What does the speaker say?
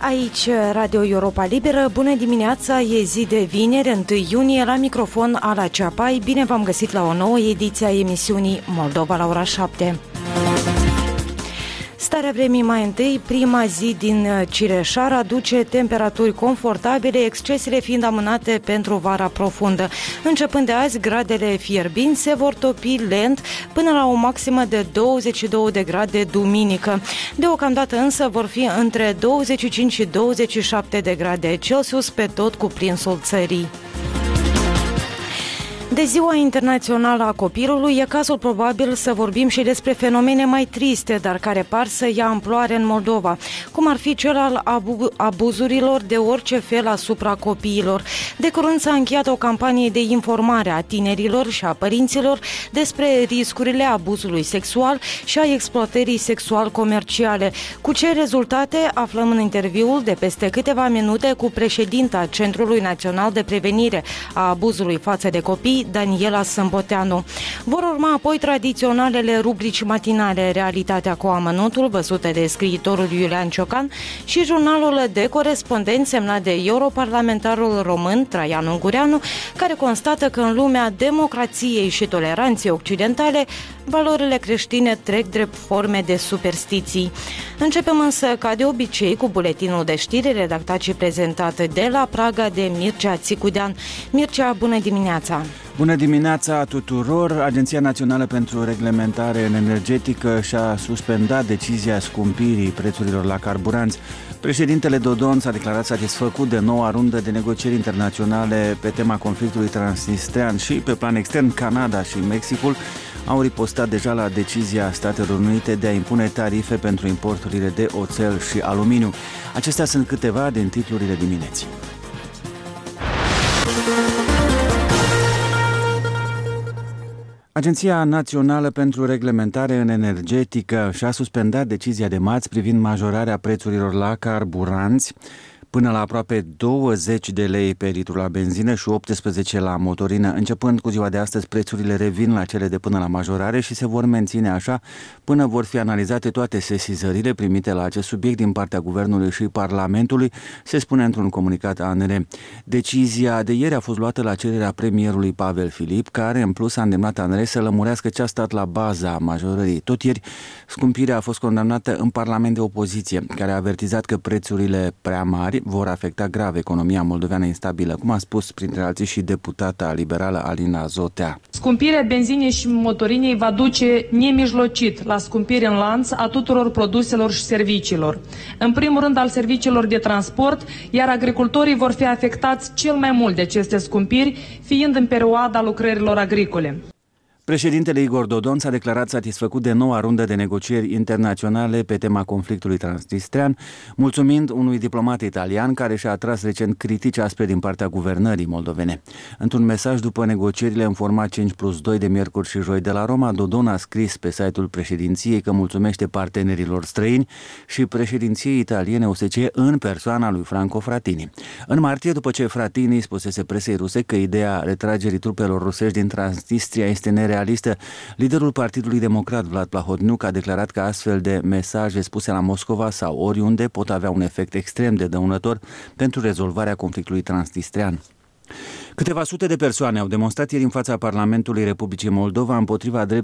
Aici Radio Europa Liberă, bună dimineața, e zi de vineri, 1 iunie, la microfon Ala Ceapai. Bine v-am găsit la o nouă ediție a emisiunii Moldova la ora 7. Starea vremii mai întâi, prima zi din Cireșar aduce temperaturi confortabile, excesele fiind amânate pentru vara profundă. Începând de azi, gradele fierbinți se vor topi lent până la o maximă de 22 de grade duminică. Deocamdată însă vor fi între 25 și 27 de grade Celsius pe tot cuprinsul țării. De Ziua Internațională a Copilului e cazul probabil să vorbim și despre fenomene mai triste, dar care par să ia amploare în Moldova, cum ar fi cel al abuzurilor de orice fel asupra copiilor. De curând s-a încheiat o campanie de informare a tinerilor și a părinților despre riscurile abuzului sexual și a exploatării sexual-comerciale. Cu ce rezultate aflăm în interviul de peste câteva minute cu președinta Centrului Național de Prevenire a Abuzului față de Copii, Daniela Sâmboteanu. Vor urma apoi tradiționalele rubrici matinale, Realitatea cu amănuntul, văzute de scriitorul Iulian Ciocan, și jurnalul de corespondent semnat de europarlamentarul român Traian Ungureanu, care constată că în lumea democrației și toleranței occidentale, valorile creștine trec drept forme de superstiții. Începem însă, ca de obicei, cu buletinul de știri redactat și prezentat de la Praga de Mircea Țicudean. Mircea, bună dimineața! Bună dimineața tuturor! Agenția Națională pentru Reglementare Energetică și-a suspendat decizia scumpirii prețurilor la carburanți. Președintele Dodon s-a declarat satisfăcut de noua rundă de negocieri internaționale pe tema conflictului transnistrean și, pe plan extern, Canada și Mexicul au ripostat deja la decizia Statelor Unite de a impune tarife pentru importurile de oțel și aluminiu. Acestea sunt câteva din titlurile dimineții. Agenția Națională pentru Reglementare în Energetică și-a suspendat decizia de marți privind majorarea prețurilor la carburanți până la aproape 20 de lei pe litru la benzină și 18 la motorină. Începând cu ziua de astăzi, prețurile revin la cele de până la majorare și se vor menține așa până vor fi analizate toate sesizările primite la acest subiect din partea Guvernului și Parlamentului, se spune într-un comunicat ANR. Decizia de ieri a fost luată la cererea premierului Pavel Filip, care în plus a îndemnat ANR să lămurească ce a stat la baza majorării. Tot ieri, scumpirea a fost condamnată în Parlament de opoziție, care a avertizat că prețurile prea mari vor afecta grav economia moldoveană instabilă, cum a spus printre alții și deputata liberală Alina Zotea. Scumpirea benzinei și motorinei va duce nemijlocit la scumpiri în lanț a tuturor produselor și serviciilor. În primul rând al serviciilor de transport, iar agricultorii vor fi afectați cel mai mult de aceste scumpiri, fiind în perioada lucrărilor agricole. Președintele Igor Dodon s-a declarat satisfăcut de noua rundă de negocieri internaționale pe tema conflictului transnistrean, mulțumind unui diplomat italian care și-a atras recent critici aspre din partea guvernării moldovene. Într-un mesaj după negocierile în format 5+2 de miercuri și joi de la Roma, Dodon a scris pe site-ul președinției că mulțumește partenerilor străini și președinției italiene OSCE în persoana lui Franco Frattini. În martie, după ce Frattini spusese presei ruse că ideea retragerii trupelor rusești din Transnistria este nerealistă, liderul Partidului Democrat Vlad Plahotniuc a declarat că astfel de mesaje spuse la Moscova sau oriunde pot avea un efect extrem de dăunător pentru rezolvarea conflictului transnistrean. Câteva sute de persoane au demonstrat ieri în fața Parlamentului Republicii Moldova împotriva dreptului